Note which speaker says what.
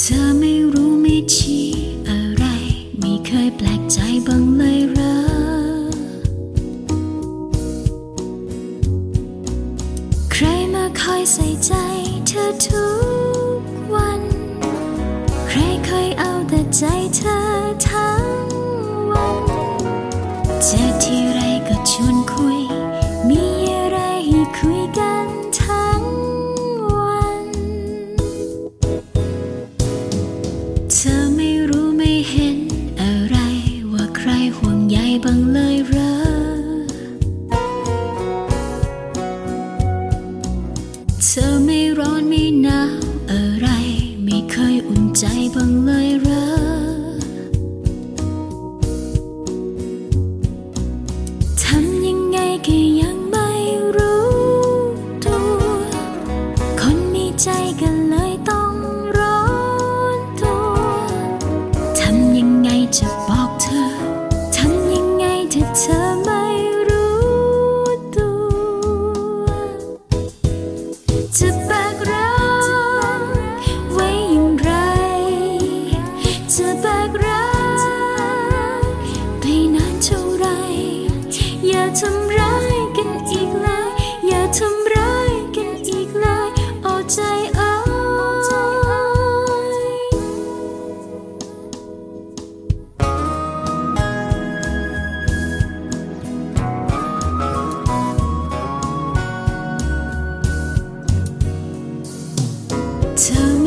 Speaker 1: อไม่รู้ไม่ชี้อะไรไม่เคยแปลกใจบ้างเลยเหรอใครมาคอยใส่ใจเธอทุกวันใครเคยเอาแต่ใจเธอทั้งวันเจอทีไรก็ชวนคุยมีอะไรให้คุยกันทั้งวันเธอไม่รู้ไม่เห็นอะไรว่าใครห่วงใยบ้างเลยเหรอเธอไม่ร้อนไม่หนาวอะไรไม่เคยอุ่นใจบ้างเลยเหรอทำยังไงก็ยังไม่รู้ตัวคนมีใจกันเลยต้องร้อนตัวทำยังไงจะบอกเธอทำยังไงถ้าเธอไม่รู้ตัวจะแบกรักไว้อย่างไรจะแบกรักไปนานเท่าไรอย่าทำร้ายกันอีกเลยอย่าทำร้ายกันอีกเลยโอ้ใจเอ้ยเธอ